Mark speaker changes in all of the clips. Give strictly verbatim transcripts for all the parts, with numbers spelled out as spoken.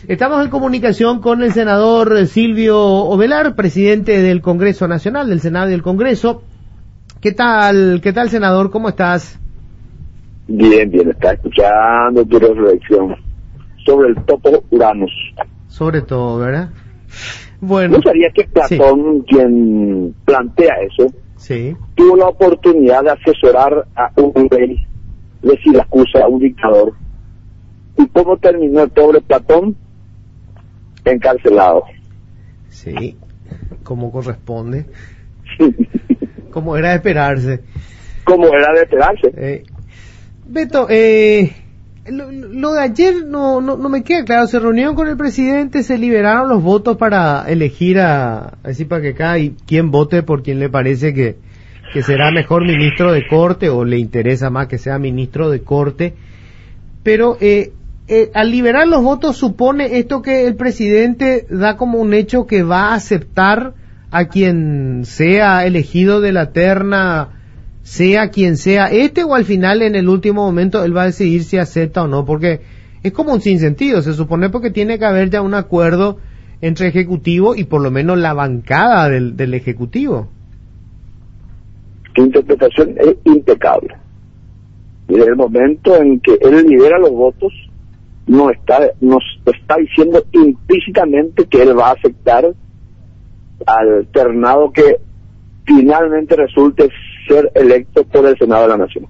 Speaker 1: Estamos en comunicación con el senador Silvio Ovelar, presidente del Congreso Nacional, del Senado y del Congreso. ¿Qué tal, qué tal, senador? ¿Cómo estás?
Speaker 2: Bien, bien, está escuchando tu reflexión sobre el topo Uranus.
Speaker 1: Sobre todo, ¿verdad? Bueno.
Speaker 2: ¿No sabía que Platón, sí, quien plantea eso,
Speaker 1: sí,
Speaker 2: tuvo la oportunidad de asesorar a un rey de Siracusa, a un dictador? ¿Y cómo terminó el pobre Platón? Encarcelado.
Speaker 1: Sí, como corresponde. Como era de esperarse.
Speaker 2: Como era de esperarse.
Speaker 1: Eh, Beto, eh, lo, lo de ayer no, no no me queda claro. Se reunieron con el presidente, se liberaron los votos para elegir a, así para que cada quien vote por quien le parece que, que será mejor ministro de corte o le interesa más que sea ministro de corte. Pero eh, eh, al liberar los votos supone esto que el presidente da como un hecho que va a aceptar a quien sea elegido de la terna, sea quien sea este, o al final en el último momento él va a decidir si acepta o no, porque es como un sinsentido, se supone, porque tiene que haber ya un acuerdo entre ejecutivo y por lo menos la bancada del, del ejecutivo.
Speaker 2: Tu interpretación es impecable. Y desde el momento en que él libera los votos, no está, nos está diciendo implícitamente que él va a aceptar al ternado que finalmente resulte ser electo por el Senado de la Nación.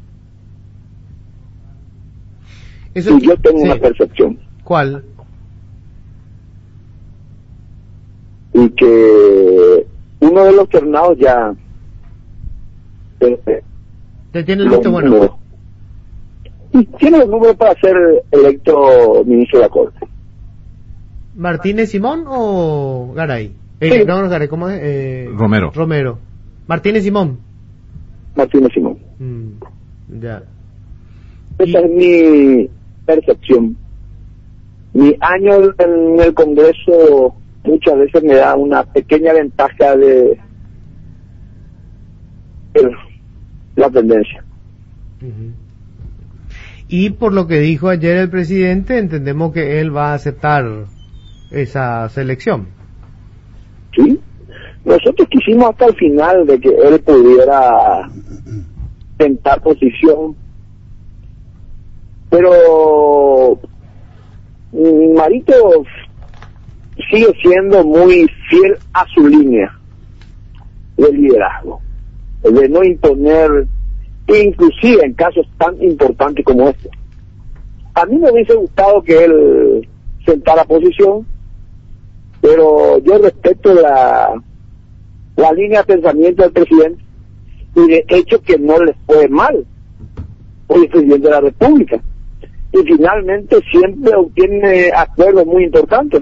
Speaker 1: Eso,
Speaker 2: y yo tengo, sí, una percepción.
Speaker 1: ¿Cuál?
Speaker 2: Y que uno de los ternados ya eh,
Speaker 1: ¿te tiene el visto bueno?
Speaker 2: Números, y tiene los números para ser electo ministro de la Corte.
Speaker 1: ¿Martínez Simón o Garay? Eh,
Speaker 2: Sí.
Speaker 1: No, no, Garay, ¿cómo es? Eh,
Speaker 3: Romero.
Speaker 1: Romero. Martínez Simón.
Speaker 2: Martínez Simón.
Speaker 1: Mm, ya.
Speaker 2: Esa
Speaker 1: Y...
Speaker 2: es mi percepción. Mi año en el Congreso muchas veces me da una pequeña ventaja de, de la tendencia.
Speaker 1: Uh-huh. Y por lo que dijo ayer el presidente, entendemos que él va a aceptar esa selección.
Speaker 2: Sí, nosotros quisimos hasta el final de que él pudiera tentar posición, pero Marito sigue siendo muy fiel a su línea de liderazgo, de no imponer, inclusive en casos tan importantes como este. A mí me hubiese gustado que él sentara posición, pero yo respeto la la línea de pensamiento del presidente, y de hecho que no le fue mal por el presidente de la República, y finalmente siempre obtiene acuerdos muy importantes.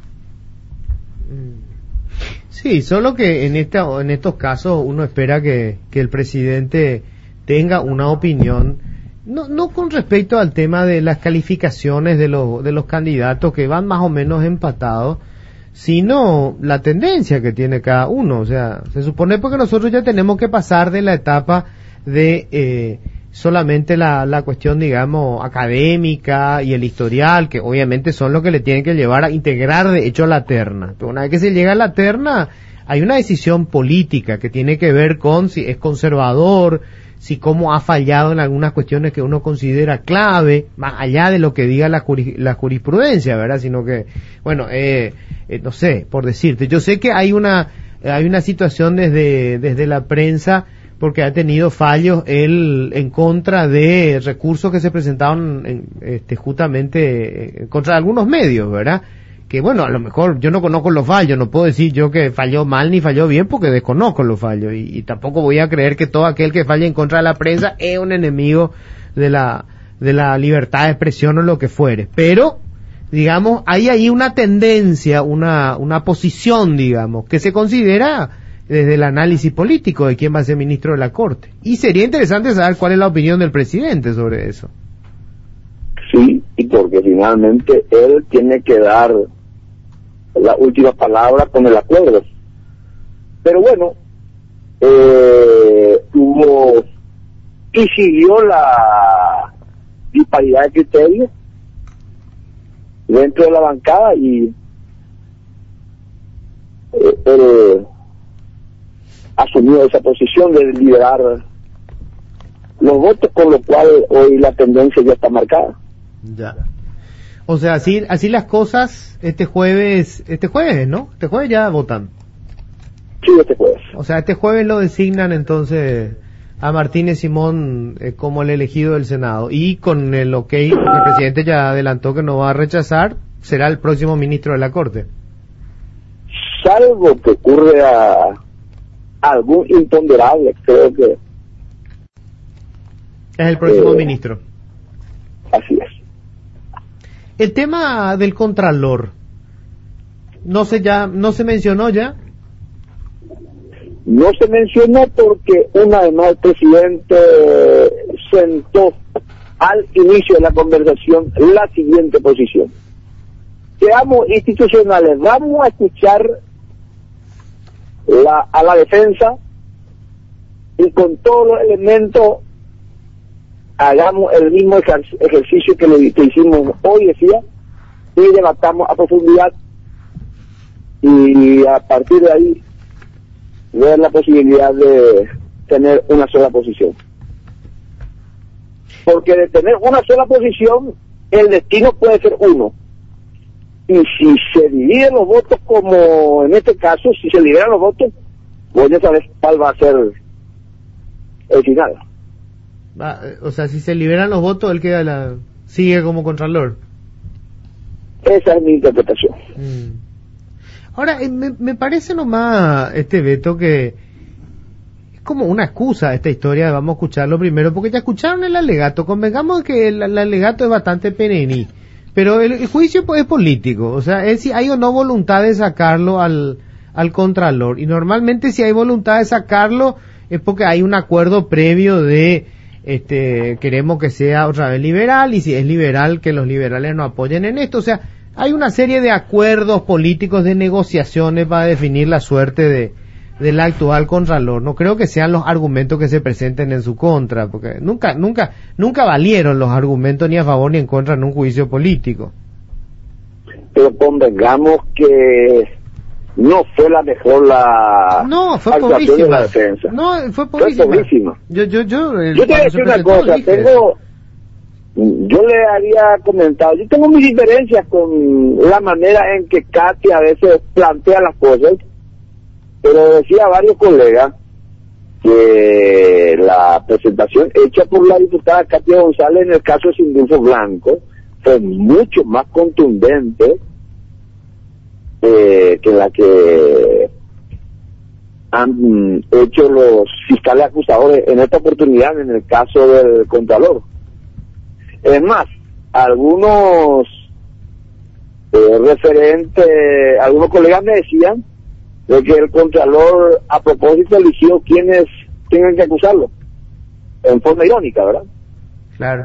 Speaker 1: Sí, solo que en esta en estos casos uno espera que, que el presidente tenga una opinión, no no con respecto al tema de las calificaciones de los de los candidatos que van más o menos empatados, sino la tendencia que tiene cada uno. O sea, se supone porque nosotros ya tenemos que pasar de la etapa de eh, solamente la, la cuestión, digamos, académica y el historial, que obviamente son los que le tienen que llevar a integrar de hecho la terna. Pero una vez que se llega a la terna, hay una decisión política que tiene que ver con si es conservador, si cómo ha fallado en algunas cuestiones que uno considera clave, más allá de lo que diga la, juris, la jurisprudencia, ¿verdad? Sino que, bueno, eh, eh, no sé, por decirte, yo sé que hay una hay una situación desde desde la prensa, porque ha tenido fallos él en contra de recursos que se presentaron en, este, justamente en contra de algunos medios, ¿verdad? Que bueno, a lo mejor yo no conozco los fallos, no puedo decir yo que falló mal ni falló bien porque desconozco los fallos, y, y tampoco voy a creer que todo aquel que falle en contra de la prensa es un enemigo de la de la libertad de expresión o lo que fuere. Pero, digamos, hay ahí una tendencia, una una posición, digamos, que se considera desde el análisis político de quién va a ser ministro de la Corte. Y sería interesante saber cuál es la opinión del presidente sobre eso.
Speaker 2: Sí, y porque finalmente él tiene que dar la última palabra con el acuerdo. Pero bueno, eh, hubo y siguió la disparidad de criterios, dentro de la bancada y eh, él asumió esa posición de liderar los votos, con lo cual hoy la tendencia ya está marcada.
Speaker 1: Ya. O sea, así así las cosas, este jueves, este jueves, ¿no? Este jueves ya votan.
Speaker 2: Sí, este jueves.
Speaker 1: O sea, este jueves lo designan entonces a Martínez Simón eh, como el elegido del Senado. Y con el ok, porque el presidente ya adelantó que no va a rechazar, será el próximo ministro de la Corte.
Speaker 2: Salvo que ocurre a algún imponderable, creo que
Speaker 1: es el próximo
Speaker 2: eh,
Speaker 1: ministro.
Speaker 2: Así es.
Speaker 1: El tema del Contralor, no se ya, no se mencionó ya.
Speaker 2: No se mencionó porque una vez más el presidente sentó al inicio de la conversación la siguiente posición: seamos institucionales, vamos a escuchar la, a la defensa y con todos los elementos hagamos el mismo ejer- ejercicio que, le, que hicimos hoy, decía, y debatamos a profundidad, y a partir de ahí ver la posibilidad de tener una sola posición. Porque de tener una sola posición, el destino puede ser uno. Y si se dividen los votos, como en este caso, si se liberan los votos, pues ya sabes cuál va a ser el final.
Speaker 1: Va, o sea, si se liberan los votos, él queda la, sigue como Contralor.
Speaker 2: Esa es mi interpretación.
Speaker 1: Mm. Ahora, eh, me, me parece nomás, este Beto, que es como una excusa esta historia. Vamos a escucharlo primero, porque ya escucharon el alegato. Convengamos que el, el alegato es bastante perení, pero el, el juicio pues, es político. O sea, es si hay o no voluntad de sacarlo al, al Contralor. Y normalmente si hay voluntad de sacarlo es porque hay un acuerdo previo de este queremos que sea otra vez liberal, y si es liberal, que los liberales no apoyen en esto. O sea, hay una serie de acuerdos políticos, de negociaciones para definir la suerte de del actual Contralor. No creo que sean los argumentos que se presenten en su contra, porque nunca nunca nunca valieron los argumentos ni a favor ni en contra en un juicio político.
Speaker 2: Pero convengamos que no fue la mejor la
Speaker 1: no fue
Speaker 2: actuación
Speaker 1: pobrísima.
Speaker 2: de la defensa.
Speaker 1: No, fue pobrísima.
Speaker 2: Fue pobrísima.
Speaker 1: Yo yo yo
Speaker 2: Yo te voy a decir una cosa, tengo yo le había comentado, yo tengo mis diferencias con la manera en que Katia a veces plantea las cosas, pero decía a varios colegas que la presentación hecha por la diputada Katia González en el caso de Sindulfo Blanco fue mucho más contundente eh, que la que han hecho los fiscales acusadores en esta oportunidad en el caso del Contralor. Es más, algunos eh, referentes, algunos colegas me decían de que el Contralor a propósito eligió quienes tengan que acusarlo, en forma irónica, ¿verdad?
Speaker 1: Claro.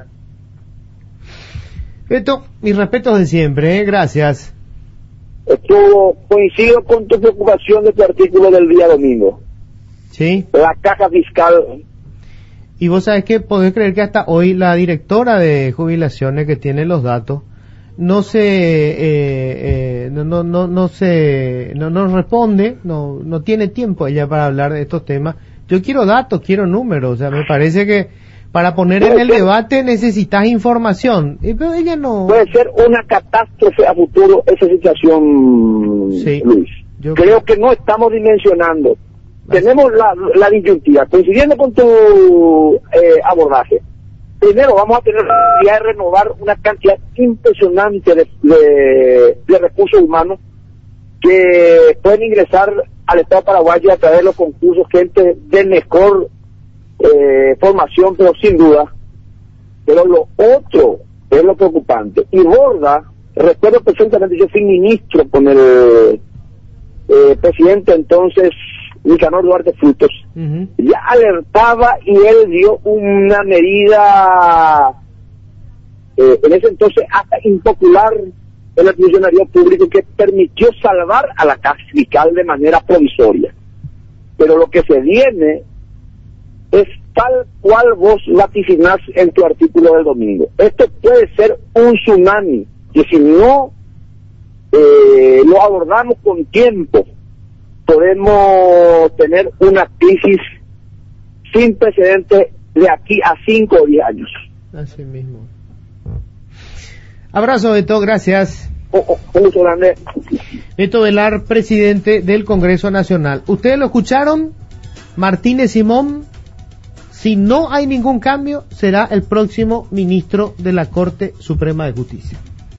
Speaker 1: Beto, mis respetos de siempre, ¿eh? Gracias.
Speaker 2: Estuvo, coincido con tu preocupación de tu artículo del día domingo.
Speaker 1: Sí.
Speaker 2: La caja fiscal.
Speaker 1: Y vos sabés que podés creer que hasta hoy la directora de jubilaciones que tiene los datos no se eh, eh, no no no no se no nos responde, no no tiene tiempo ella para hablar de estos temas. Yo quiero datos, quiero números, o sea, me parece que para poner en el debate necesitas información, y pero ella no.
Speaker 2: Puede ser una catástrofe a futuro esa situación,
Speaker 1: sí,
Speaker 2: Luis.
Speaker 1: Yo
Speaker 2: creo que no estamos dimensionando. Tenemos la, la disyuntiva, coincidiendo con tu eh, abordaje. Primero vamos a tener la necesidad de renovar una cantidad impresionante de, de, de recursos humanos que pueden ingresar al Estado paraguayo a través de los concursos, gente de mejor eh, formación, pero sin duda. Pero lo otro es lo preocupante. Y Borda, recuerdo perfectamente, yo fui ministro con el eh, presidente entonces, Nicanor Duarte Frutos, uh-huh. ya alertaba y él dio una medida eh, en ese entonces hasta impopular en el funcionario público que permitió salvar a la caja fiscal de manera provisoria. Pero lo que se viene es tal cual vos vaticinás en tu artículo del domingo. Esto puede ser un tsunami que si no eh, lo abordamos con tiempo, podemos tener una crisis sin precedentes de aquí a cinco o diez años.
Speaker 1: Así mismo. Abrazo, Beto, gracias.
Speaker 2: Oh, oh, un gusto grande.
Speaker 1: Beto Velar, presidente del Congreso Nacional. Ustedes lo escucharon, Martínez Simón, si no hay ningún cambio, será el próximo ministro de la Corte Suprema de Justicia.